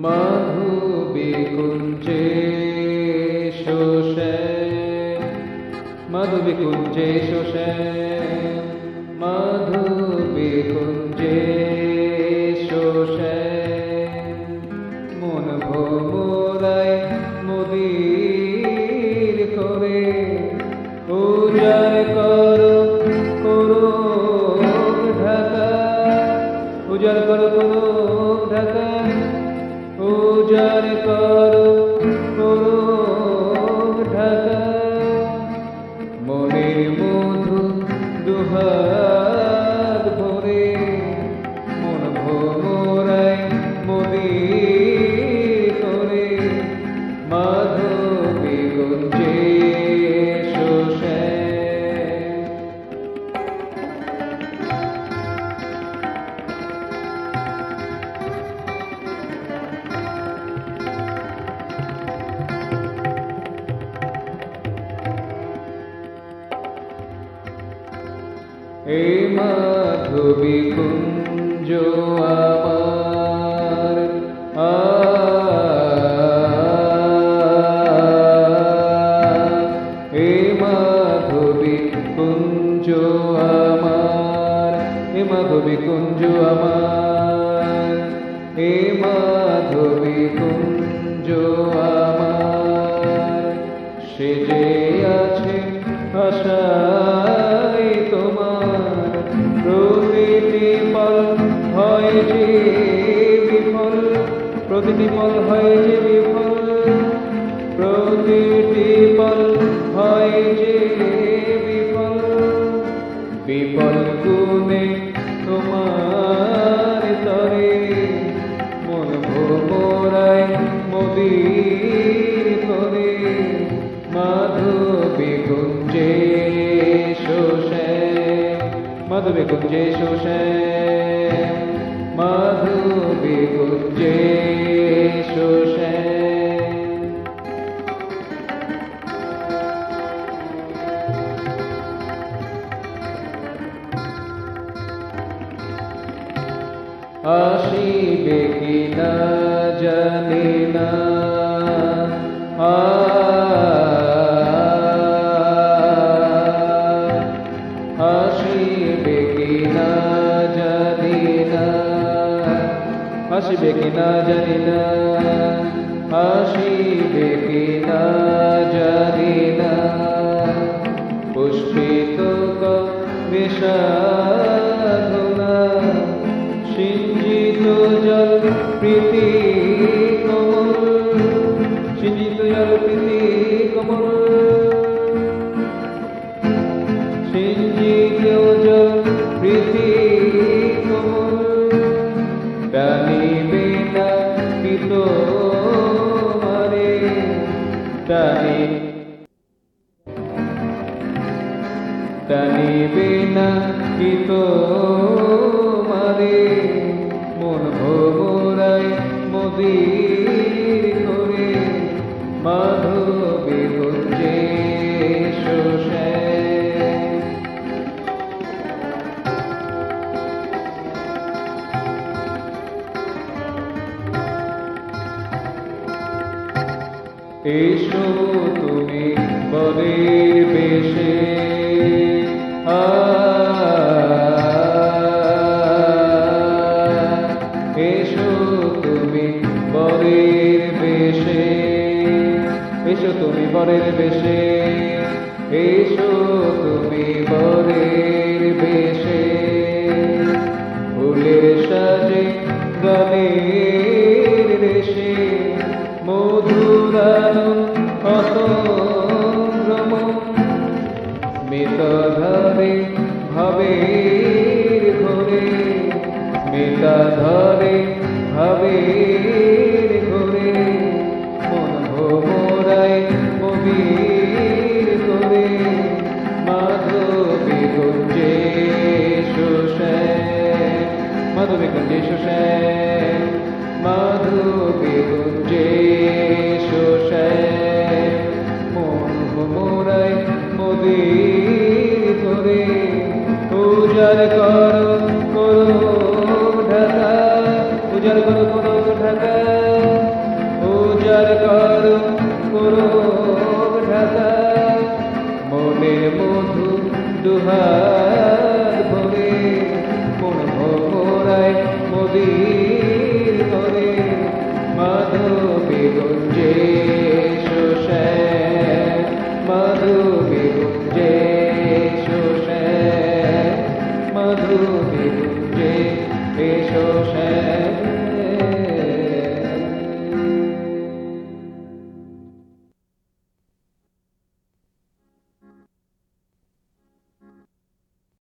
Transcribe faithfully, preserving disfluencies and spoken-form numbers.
মাধবী কুঞ্জে শোষে মাধবী কুঞ্জে শোষে মাধবী কুঞ্জে শোষে মন ভোমরায় মোদির করে উজাড় করো করো ঢাকা উজাড় করো করো ঢাকা উজাড় করো করো ঢাকা মনের মধু দুহাত ভরে মন ভোমরায় মোদির করে মাধবী কুঞ্জে শোষে এই মাধবী কুঞ্জ আমার এই মাধবী কুঞ্জ আমার এই মাধবী কুঞ্জ আমার এই মাধবী কুঞ্জ আমার সে যে আছে আশায় তোমার প্রতিটি পল হয় যে বিফল প্রতিটি পল হয় যে বিফল প্রতিটি পল হয় যে বিফল বিফল গুণে তোমার তরে মন ভোমরায় মোদির করে মাধবী কুঞ্জে শোষে মাধবী কুঞ্জে শোষে মাধবী কুঞ্জে শোষে আসিবে কি না জানি না আসিবে কি না জানি না আসিবে কি না জানি না আসিবে কি না জানি না পুষ্পিত বিষাধনা সিঞ্চিত জল প্রীতি কমল সিঞ্চিত জল প্রীতি কমল সিঞ্চিত জল প্রীতি কমল টানিবে না কি তোমারে টানি টানিবে না কি তোমারে মন ভোমরায় মোদির করে মাধবী কুঞ্জে শোষে এসো তুমি বরের বেশে এসো তুমি বরের বেশে এসো তুমি বরের বেশে এসো তুমি বরের বেশে ফুলের সাজে গানের রেশে মধুরানো অতন্দ্রম মৃত ধরে ভাবের ঘরে মৃতা ধরে ভাবের ঘরে মন ভোমরায় মোদির করে মাধবী কুঞ্জে শোষে মাধবী কুঞ্জে শোষে মাধবী কুঞ্জে শোষে মন ভোমরায় মোদির করে উজাড় করো করো ঢাকা উজাড় করো করো ঢাকা। উজার করো করুক ঢাকা মনের মধু দুহার ভরে মন ভোরায় মোদির করে মাধবী গুঞ্জে শোষে মাধবী গুঞ্জে শোষে মাধবী গুঞ্জে শোষে